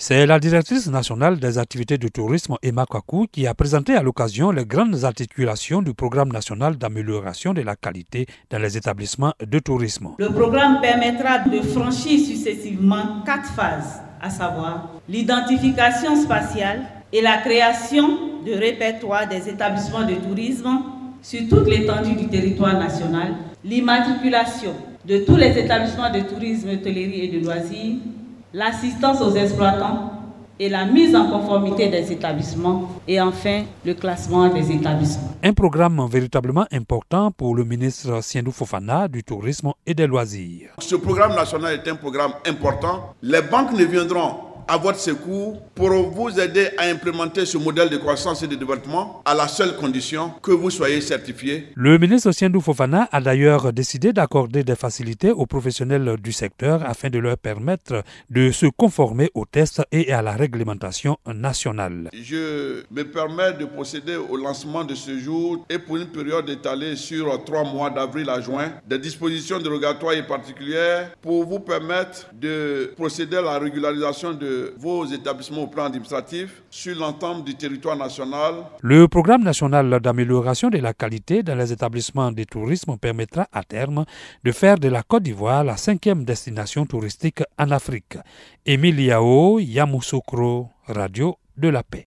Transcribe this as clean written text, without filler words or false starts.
C'est la directrice nationale des activités de tourisme, Emma Kakou, qui a présenté à l'occasion les grandes articulations du programme national d'amélioration de la qualité dans les établissements de tourisme. Le programme permettra de franchir successivement 4 phases, à savoir l'identification spatiale et la création de répertoires des établissements de tourisme sur toute l'étendue du territoire national, l'immatriculation de tous les établissements de tourisme, hôtellerie et de loisirs, l'assistance aux exploitants et la mise en conformité des établissements et enfin le classement des établissements. Un programme véritablement important pour le ministre Siendou Fofana du tourisme et des loisirs. Ce programme national est un programme important. Les banques ne viendront à votre secours pour vous aider à implémenter ce modèle de croissance et de développement à la seule condition que vous soyez certifié. Le ministre Siendou Fofana a d'ailleurs décidé d'accorder des facilités aux professionnels du secteur afin de leur permettre de se conformer aux tests et à la réglementation nationale. Je me permets de procéder au lancement de ce jour et pour une période étalée sur 3 mois d'avril à juin, des dispositions dérogatoires et particulières pour vous permettre de procéder à la régularisation de vos établissements au plan administratif sur l'ensemble du territoire national. Le programme national d'amélioration de la qualité dans les établissements de tourisme permettra à terme de faire de la Côte d'Ivoire la 5e destination touristique en Afrique. Émile Yao, Yamoussoukro, Radio de la Paix.